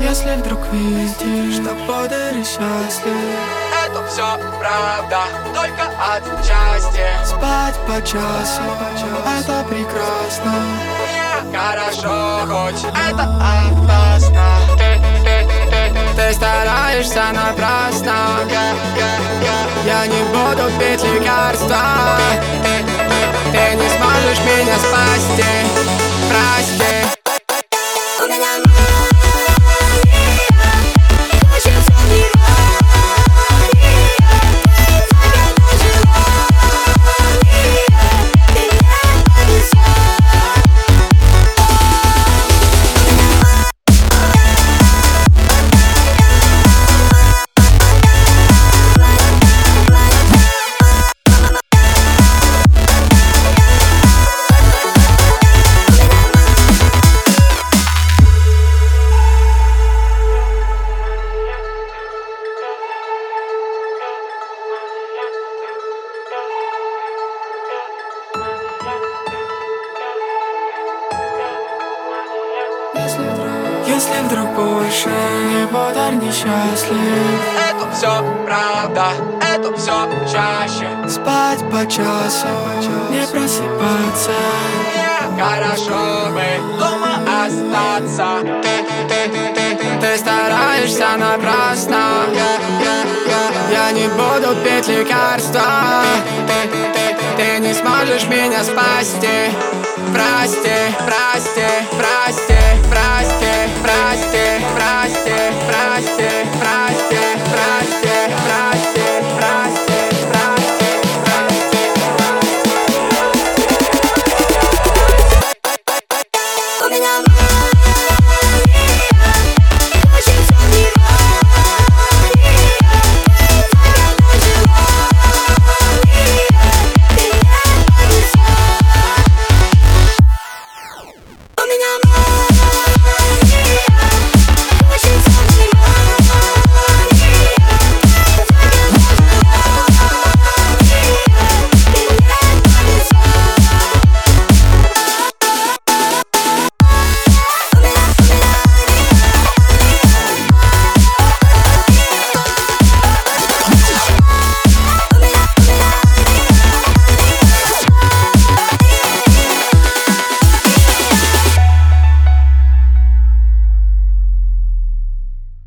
Если вдруг видишь, что подари счастлив, это все правда, только отчасти. спать по часу, это прекрасно. Мне хорошо, хоть это опасно. Ты стараешься напрасно. Я не буду пить лекарства. Ты не сможешь меня спасти. Прости. Если вдруг больше не подарь несчастлив, Это все правда, это все чаще. спать по часу, не просыпаться. Мне хорошо бы дома остаться. Ты стараешься напрасно. Я не буду пить лекарства. Ты не сможешь меня спасти. Прости, прости, прости, прости, прости.